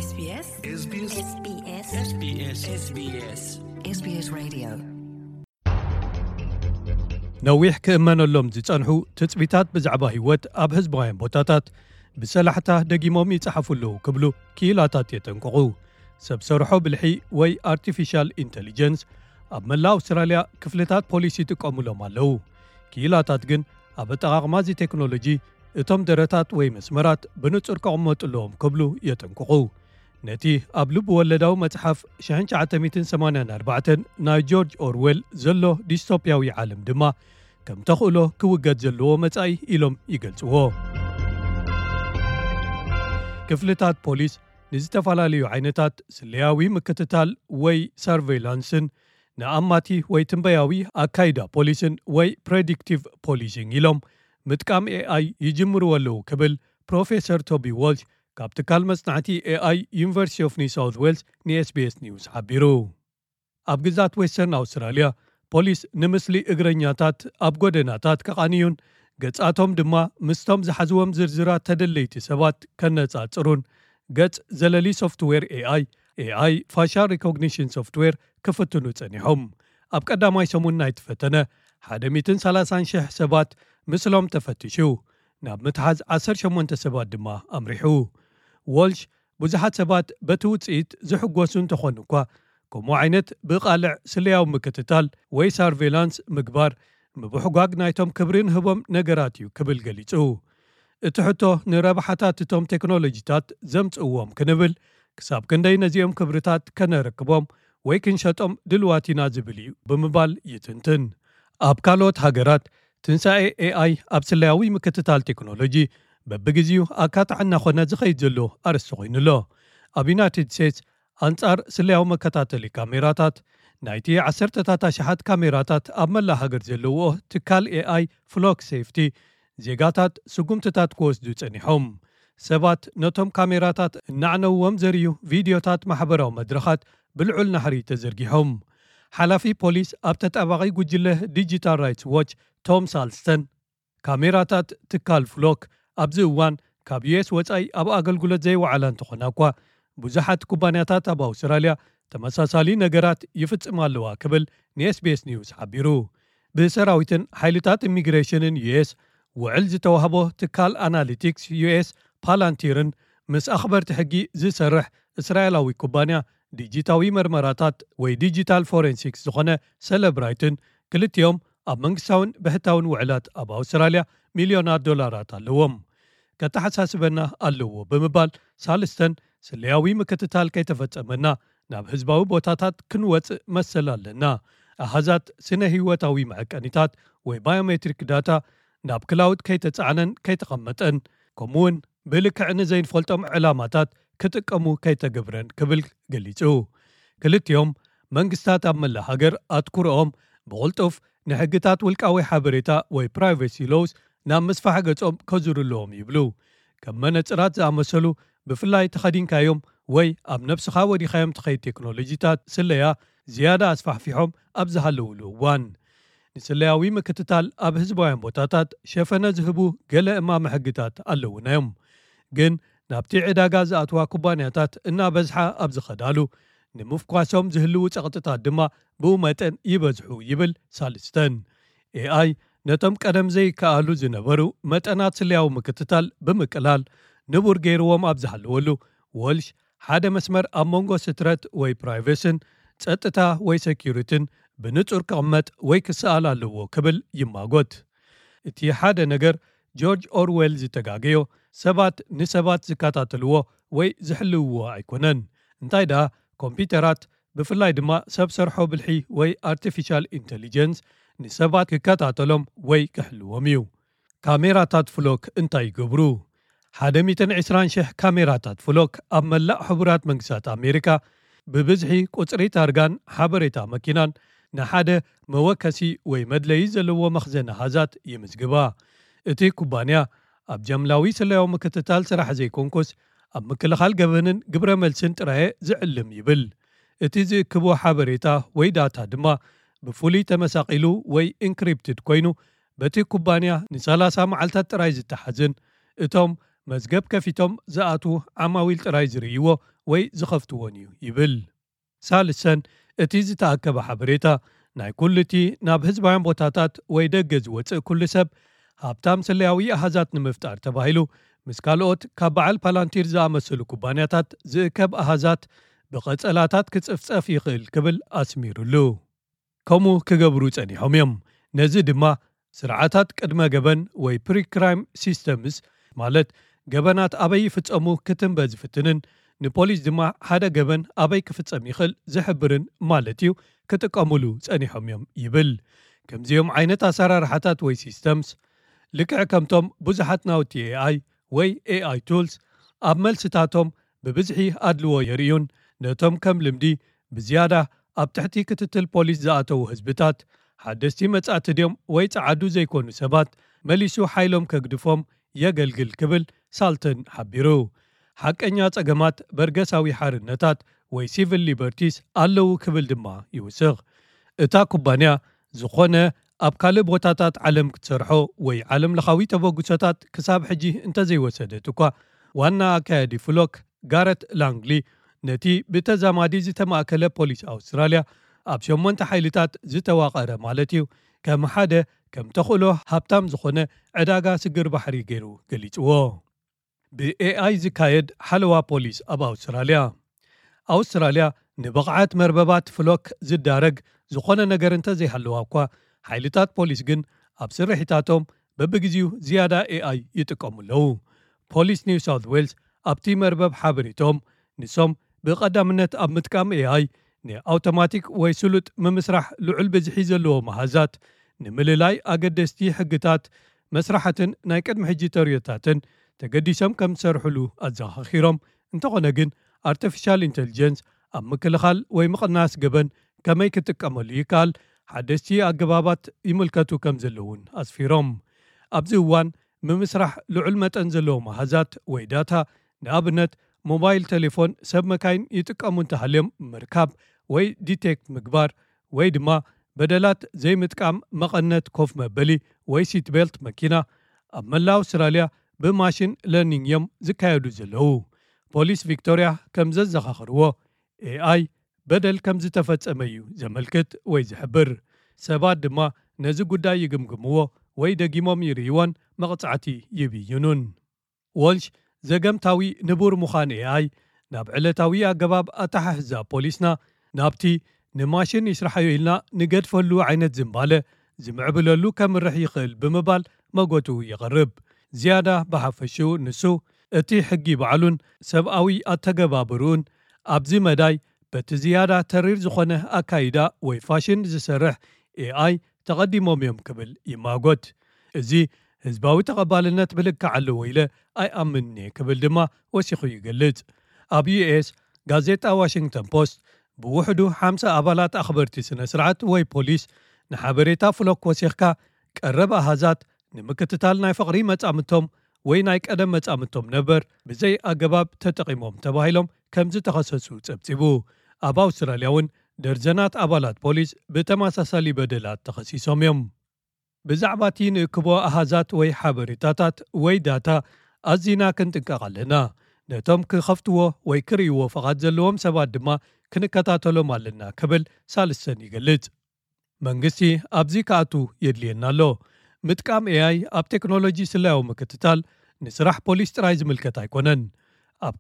SBS Radio ነዊሕ ክእመነሎም ዝጸንሑ ትጽቢታት ብዛዕባ ህይወት ኣብ ህዝባውያን ቦታታት ብሰላሕታ ደጊሞም ይጽሓፉሉ ክብሉ ክኢላታት የጠንቅቑ። ሰብ ሰርሖ ብልሒ ወይ ኣርቲፊሻል ኢንተሊጀንስ ኣብ መላእ ኣውስትራልያ ክፍልታት ፖሊሲ ይጥቀሙሎም ኣለዉ። ክኢላታት ግን ኣብ ኣጠቓቕማ እዚ ቴክኖሎጂ እቶም ደረታት ወይ መስመራት ብንጹር ክቕመጡሎም ክብሉ የጠንቅቑ። ነቲ ኣብ ልብ ወለዳዊ መጽሓፍ 1984 ናይ ጆርጅ ኦርዌል ዘሎ ዲስቶፕያዊ ዓለም ድማ ከም ተኽእሎ ክውገድ ዘለዎ መጻኢ ኢሎም ይገልጽዎ። ክፍልታት ፖሊስ ንዝተፈላለዩ ዓይነታት ስልያዊ ምክትታል ወይ ሰርቬይላንስን ንኣማቲ ወይ ትንበያዊ ኣካይዳ ፖሊስን ወይ ፕሬዲክቲቭ ፖሊሲንግ ኢሎም ምጥቃም ኤኣይ ይጅምሩ ኣለዉ ክብል ፕሮፌሰር ቶቢ ዋልሽ ካብ ትካል መጽናዕቲ ኤኣይ ዩኒቨርሲቲ ኦፍ ኒው ሳውት ዌልስ ንኤስቢኤስ ኒውስ ሓቢሩ። ኣብ ግዛት ዌስተርን ኣውስትራልያ ፖሊስ ንምስሊ እግረኛታት ኣብ ጎደናታት ከቓንዩን ገጻቶም ድማ ምስቶም ዝሓዝዎም ዝርዝራት ተደለይቲ ሰባት ከነጻጽሩን ገጽ ዘለሊ ሶፍትዌር ኤኣይ ፋሻል ሪኮግኒሽን ሶፍትዌር ክፍትኑ ጸኒሖም። ኣብ ቀዳማይ ሰሙን ናይቲ ፈተነ 130,000 ሰባት ምስሎም ተፈቲሹ፣ ናብ ምትሓዝ 18 ሰባት ድማ ኣምሪሑ። ዋልሽ ብዙሓት ሰባት በቲ ውፅኢት ዝሕጐሱ እንተኾኑ እኳ ከምኡ ዓይነት ብቓልዕ ስልያዊ ምክትታል ወይ ሰርቬይላንስ ምግባር ምብሕጓግ ናይቶም ክብሪን ህቦም ነገራት እዩ ክብል ገሊጹ። እቲ ሕቶ ንረብሓታት እቶም ቴክኖሎጂታት ዘምጽእዎም ክንብል ክሳብ ክንደይ ነዚኦም ክብርታት ከነረክቦም ወይ ክንሸጦም ድልዋቲና ዝብል እዩ ብምባል ይትንትን። ኣብ ካልኦት ሃገራት ትንሳኤ ኤኣይ ኣብ ስልያዊ ምክትታል ቴክኖሎጂ በብግዚኡ ኣካጣዕና ኾነ ዝኸይድ ዘሎ ኣርስቲ ኾይኑሎ። ኣብ ዩናይትድ ስቴትስ ኣንጻር ስልያዊ መከታተሊ ካሜራታት ናይቲ 10,000 ካሜራታት ኣብ መላእ ሃገር ዘለዎ ትካል ኤኣይ ፍሎክ ሴፍቲ ዜጋታት ስጉምትታት ክወስዱ ጸኒሖም። ሰባት ነቶም ካሜራታት እናዕነውዎም ዘርዩ ቪድዮታት ማሕበራዊ መድረኻት ብልዑል ናሕሪ ተዘርጊሖም። ሓላፊ ፖሊስ ኣብ ተጣባቒ ጉጅለ ዲጂታል ራይትስ ዎች ቶም ሳልስተን ካሜራታት ትካል ፍሎክ ኣብዚ እዋን ካብ ዩኤስ ወጻኢ ኣብ ኣገልግሎት ዘይወዓላ እንተኾና እኳ ብዙሓት ኩባንያታት ኣብ ኣውስትራልያ ተመሳሳሊ ነገራት ይፍጽም ኣለዋ ክብል ንኤስቢኤስ ኒውስ ሓቢሩ። ብሰራዊትን ሓይልታት ኢሚግሬሽንን ዩኤስ ውዕል ዝተዋህቦ ትካል ኣናሊቲክስ ዩኤስ ፓላንቲርን ምስ ኣኽበርቲ ሕጊ ዝሰርሕ እስራኤላዊ ኩባንያ ዲጂታዊ መርመራታት ወይ ዲጂታል ፎሬንሲክስ ዝኾነ ሰለብራይትን ክልቲኦም ኣብ መንግስታውን ብሕታውን ውዕላት ኣብ ኣውስትራልያ ሚልዮናት ዶላራት ኣለዎም። ከተሓሳስበና ኣለዎ ብምባል ሳልስተን ስልያዊ ምክትታል ከይተፈጸመና ናብ ህዝባዊ ቦታታት ክንወፅእ መሰል ኣለና። ኣሃዛት ስነ ህይወታዊ መዐቀኒታት ወይ ባዮሜትሪክ ዳታ ናብ ክላውድ ከይተጻዕነን ከይተቐመጠን ከምኡውን ብልክዕ ንዘይንፈልጦም ዕላማታት ክጥቀሙ ከይተገብረን ክብል ገሊጹ። ክልቲኦም መንግስታት ኣብ መላእ ሃገር ኣትኩሮኦም ብቕልጡፍ ንሕግታት ውልቃዊ ሓበሬታ ወይ ፕራይቬሲ ሎውስ ናብ ምስፋሕ ገጾም ከዙሩለዎም ይብሉ። ከም መነጽራት ዝኣመሰሉ ብፍላይ ተኸዲንካዮም ወይ ኣብ ነብስኻ ወዲኻዮም ትኸይድ ቴክኖሎጂታት ስለያ ዝያዳ ኣስፋሕፊሖም ኣብ ዝሃለውሉ እዋን ንስለያዊ ምክትታል ኣብ ህዝባውያን ቦታታት ሸፈነ ዝህቡ ገለ እማመ ሕግታት ኣለውናዮም። ግን ናብቲ ዕዳጋ ዝኣትዋ ኩባንያታት እናበዝሓ ኣብ ዝኸዳሉ ንምፍኳሶም ዝህልው ጸቕጥታት ድማ ብኡ መጠን ይበዝሑ ይብል ሳልስተን። ኤኣይ ነቶም ቀደም ዘይከኣሉ ዝነበሩ መጠናት ስልያዊ ምክትታል ብምቅላል ንቡር ገይርዎም ኣብ ዝሃለወሉ ወልሽ ሓደ መስመር ኣብ መንጎ ስትረት ወይ ፕራይቬስን ጸጥታ ወይ ሴኪሪትን ብንጹር ክቕመጥ ወይ ክስኣል ኣለዎ ክብል ይማጎት። እቲ ሓደ ነገር ጆርጅ ኦርዌል ዝተጋገዮ ሰባት ንሰባት ዝከታተልዎ ወይ ዝሕልውዎ ኣይኮነን። እንታይ ደኣ ኮምፒውተራት ብፍላይ ድማ ሰብ ሰርሖ ብልሒ ወይ ኣርቲፊሻል ኢንተሊጀንስ ንሰባት ክከታተሎም ወይ ክሕልዎም እዩ። ካሜራታት ፍሎክ እንታይ ይገብሩ? 120,000 ካሜራታት ፍሎክ ኣብ መላእ ሕቡራት መንግስታት ኣሜሪካ ብብዝሒ ቁጽሪ ታርጋን ሓበሬታ መኪናን ንሓደ መወከሲ ወይ መድለዪ ዘለዎ መኽዘን ኣሃዛት ይምዝግባ። እቲ ኩባንያ ኣብ ጀምላዊ ስልያዊ ምክትታል ስራሕ ዘይኮንኩስ ኣብ ምክልኻል ገበንን ግብረ መልስን ጥራየ ዝዕልም ይብል። እቲ ዝእክቦ ሓበሬታ ወይ ዳታ ድማ ብፍሉይ ተመሳቒሉ ወይ ኢንክሪፕትድ ኮይኑ በቲ ኩባንያ ን30 መዓልታት ጥራይ ዝተሓዝን እቶም መዝገብ ከፊቶም ዝኣቱ ዓማዊል ጥራይ ዝርእይዎ ወይ ዝኸፍትዎን እዩ ይብል። ሳልሰን እቲ ዝተኣከበ ሓበሬታ ናይ ኩልቲ ናብ ህዝባውያን ቦታታት ወይ ደገ ዝወፅእ ኩሉ ሰብ ሃብታም ሰለያዊ ኣሃዛት ንምፍጣር ተባሂሉ ምስ ካልኦት ካብ በዓል ፓላንቲር ዝኣመሰሉ ኩባንያታት ዝእከብ ኣሃዛት ብቐጸላታት ክጽፍጸፍ ይኽእል ክብል ኣስሚሩሉ ከምኡ ክገብሩ ጸኒሖም እዮም። ነዚ ድማ ስርዓታት ቅድመ ገበን ወይ ፕሪክራይም ሲስተምስ ማለት ገበናት ኣበይ ይፍጸሙ ክትንበ ዝፍትንን ንፖሊስ ድማ ሓደ ገበን ኣበይ ክፍጸም ይኽእል ዝሕብርን ማለት እዩ ክጥቀሙሉ ጸኒሖም እዮም ይብል። ከምዚኦም ዓይነት ኣሰራርሓታት ወይ ሲስተምስ ልክዕ ከምቶም ብዙሓት ናውቲ AI ወይ AI ቱልስ ኣብ መልስታቶም ብብዝሒ ኣድልዎ የርዩን ነቶም ከም ልምዲ ብዝያዳ ኣብ ትሕቲ ክትትል ፖሊስ ዝኣተዉ ህዝብታት ሓደስቲ መጻእቲ ድዮም ወይ ጸዓዱ ዘይኮኑ ሰባት መሊሱ ሓይሎም ከግድፎም የገልግል ክብል ሳልተን ሓቢሩ። ሓቀኛ ጸገማት በርገሳዊ ሓርነታት ወይ ሲቪል ሊበርቲስ ኣለዉ ክብል ድማ ይውስኽ። እታ ኩባንያ ዝኾነ ኣብ ካልእ ቦታታት ዓለም ክትሰርሖ ወይ ዓለም ለኻዊ ተበግሶታት ክሳብ ሕጂ እንተዘይወሰደት እኳ ዋና ኣካያዲ ፍሎክ ጋረት ላንግሊ ነቲ ብተዛማዲ ዝተማእከለ ፖሊስ ኣውስትራልያ ኣብ 8 ሓይልታት ዝተዋቐረ ማለት እዩ ከም ሓደ ከም ተኽእሎ ሃብታም ዝኾነ ዕዳጋ ስግር ባሕሪ ገይሩ ገሊጽዎ። ብኤአይ ዝካየድ ሓለዋ ፖሊስ ኣብ ኣውስትራልያ ንብቕዓት መርበባት ፍሎክ ዝዳረግ ዝኾነ ነገር እንተዘይሃለዋ እኳ ሓይልታት ፖሊስ ግን ኣብ ስርሒታቶም በብግዚኡ ዝያዳ ኤአይ ይጥቀሙ ኣለዉ። ፖሊስ ኒው ሳውት ዌልስ ኣብቲ መርበብ ሓበሪቶም ንሶም ብቐዳምነት ኣብ ምጥቃም ኤአይ ንኣውቶማቲክ ወይ ስሉጥ ምምስራሕ ልዑል ብዝሒ ዘለዎ መሃዛት ንምልላይ ኣገደስቲ ሕግታት መስራሕትን ናይ ቅድሚ ሕጂ ተርዮታትን ተገዲሶም ከም ዝሰርሕሉ ኣዘኻኺሮም እንተኾነ ግን ኣርቲፊሻል ኢንተሊጀንስ ኣብ ምክልኻል ወይ ምቕናስ ገበን ከመይ ክጥቀመሉ ይከኣል ሓደስቲ ኣገባባት ይምልከቱ ከም ዘለውን ኣስፊሮም። ኣብዚ እዋን ምምስራሕ ልዑል መጠን ዘለዎ መሃዛት ወይ ዳታ ንኣብነት ሞባይል ቴሌፎን ሰብ መካይን ይጥቀሙ እንተሃልዮም ምርካብ ወይ ዲቴክት ምግባር ወይ ድማ በደላት ዘይምጥቃም መቐነት ኮፍ መበሊ ወይ ሲትቤልት መኪና ኣብ መላው ኣውስትራልያ ብማሽን ለርኒንግ እዮም ዝካየዱ ዘለዉ። ፖሊስ ቪክቶርያ ከም ዘዘኻኽርዎ ኤአይ በደል ከም ዝተፈጸመ እዩ ዘመልክት ወይ ዝሕብር። ሰባት ድማ ነዚ ጉዳይ ይግምግምዎ ወይ ደጊሞም ይርይዎን መቕጻዕቲ ይብይኑን። ወልሽ ዘገምታዊ ንቡር ምዃን ኤአይ ናብ ዕለታዊ ኣገባብ ኣተሓሕዛ ፖሊስና ናብቲ ንማሽን ይስራሐዮ ኢልና ንገድፈሉ ዓይነት ዝምባለ ዝምዕብለሉ ከምርሕ ይኽእል ብምባል መጎቱ ይቐርብ። ዝያዳ ብሓፈሹ ንሱ እቲ ሕጊ በዓሉን ሰብኣዊ ኣተገባብሩን ኣብዚ መዳይ በቲ ዝያዳ ተሪር ዝኾነ ኣካይዳ ወይ ፋሽን ዝሰርሕ ኤአይ ተቐዲሞም እዮም ክብል ይማጎት። እዚ ህዝባዊ ተቐባልነት ብልክዕ ኣለዎ ኢለ ኣይኣምንኒ ክብል ድማ ወሲኹ ይገልጽ። ኣብ ዩኤስ ጋዜጣ ዋሽንግተን ፖስት ብውሕዱ 50 ኣባላት ኣኽበርቲ ስነ ስርዓት ወይ ፖሊስ ንሓበሬታ ፍሎክ ወሲኽካ ቀረብ ኣሃዛት ንምክትታል ናይ ፍቕሪ መጻምቶም ወይ ናይ ቀደም መጻምቶም ነበር ብዘይ ኣገባብ ተጠቒሞም ተባሂሎም ከም ዝተኸሰሱ ጸብጺቡ። ኣብ ኣውስትራልያ እውን ደርዘናት ኣባላት ፖሊስ ብተመሳሳሊ በደላት ተኸሲሶም እዮም። ብዛዕባ እቲ ንእክቦ ኣሃዛት ወይ ሓበሬታታት ወይ ዳታ ኣዚና ክንጥንቀቕ ኣለና። ነቶም ክኸፍትዎ ወይ ክርእይዎ ፍቓድ ዘለዎም ሰባት ድማ ክንከታተሎም ኣለና ክብል ሳልሰን ይገልጽ። መንግስቲ ኣብዚ ከኣቱ የድልየና ኣሎ። ምጥቃም ኤአይ ኣብ ቴክኖሎጂ ስላያዊ ምክትታል ንስራሕ ፖሊስ ጥራይ ዝምልከት ኣይኮነን። ኣብ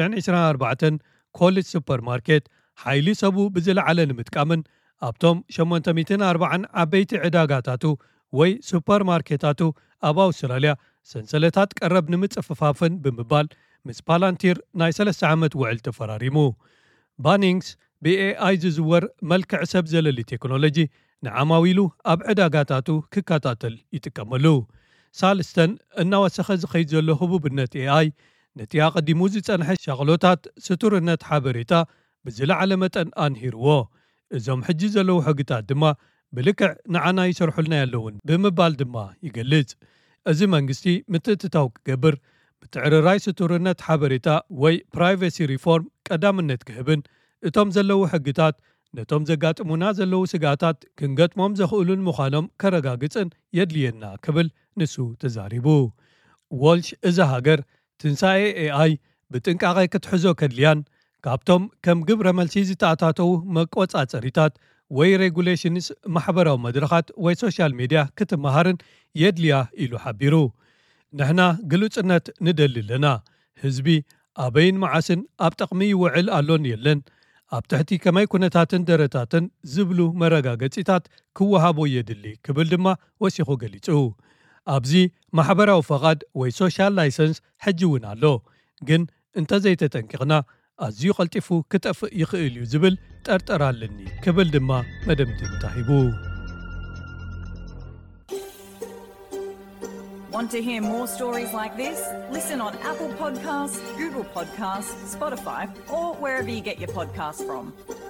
2024 ኮሌጅ ሱፐርማርኬት ሓይሊ ሰቡ ብዝለዓለ ንምጥቃምን ኣብቶም 840 ዓበይቲ ዕዳጋታቱ ወይ ሱፐርማርኬታቱ ኣብ ኣውስትራልያ ሰንሰለታት ቀረብ ንምጽፍፋፍን ብምባል ምስ ፓላንቲር ናይ 3 ዓመት ውዕል ተፈራሪሙ። ባኒንግስ ብኤአይ ዝዝወር መልክዕ ሰብ ዘለሊ ቴክኖሎጂ ንዓማዊሉ ኣብ ዕዳጋታቱ ክከታተል ይጥቀመሉ። ሳልስተን እናወሰኸ ዝኸይድ ዘሎ ህቡብነት ኤአይ ነቲ ኣቐዲሙ ዝጸንሐ ሸቕሎታት ስቱርነት ሓበሬታ ብዝለዓለ መጠን ኣንሂርዎ። እዞም ሕጂ ዘለዉ ሕግታት ድማ ብልክዕ ንዓና ይሰርሑልና ያለውን ብምባል ድማ ይገልጽ። እዚ መንግስቲ ምትእትታው ክገብር ብትዕርራይ ስቱርነት ሓበሬታ ወይ ፕራይቬሲ ሪፎርም ቀዳምነት ክህብን እቶም ዘለዉ ሕግታት ነቶም ዘጋጥሙና ዘለዉ ስጋታት ክንገጥሞም ዘኽእሉን ምዃኖም ከረጋግጽን የድልየና ክብል ንሱ ተዛሪቡ። ወልሽ እዛ ሃገር ትንሣኤ ኤኣይ ብጥንቃቐ ክትሕዞ ከድልያን ካብቶም ከም ግብረ መልሲ ዝተኣታተዉ መቆጻጸሪታት ወይ ሬጉሌሽንስ ማሕበራዊ መድረኻት ወይ ሶሻል ሚድያ ክትመሃርን የድልያ ኢሉ ሓቢሩ። ንሕና ግሉጽነት ንደሊ ኣለና። ህዝቢ ኣበይን መዓስን ኣብ ጠቕሚ ይውዕል ኣሎን የለን። ኣብ ትሕቲ ከመይ ኩነታትን ደረታትን ዝብሉ መረጋገፂታት ክወሃቦ የድሊ ክብል ድማ ወሲኹ ገሊጹ። ኣብዚ ማሕበራዊ ፈቓድ ወይ ሶሻል ላይሰንስ ሕጂ እውን ኣሎ፣ ግን እንተዘይተጠንቂቕና ኣዝዩ ቐልጢፉ ክጠፍእ ይኽእል እዩ ዝብል ጠርጠር ኣለኒ ክብል ድማ መደምደምታ ሂቡ። Want to hear more stories like this? Listen on Apple Podcasts, Google Podcasts, Spotify, or wherever you get your podcasts from.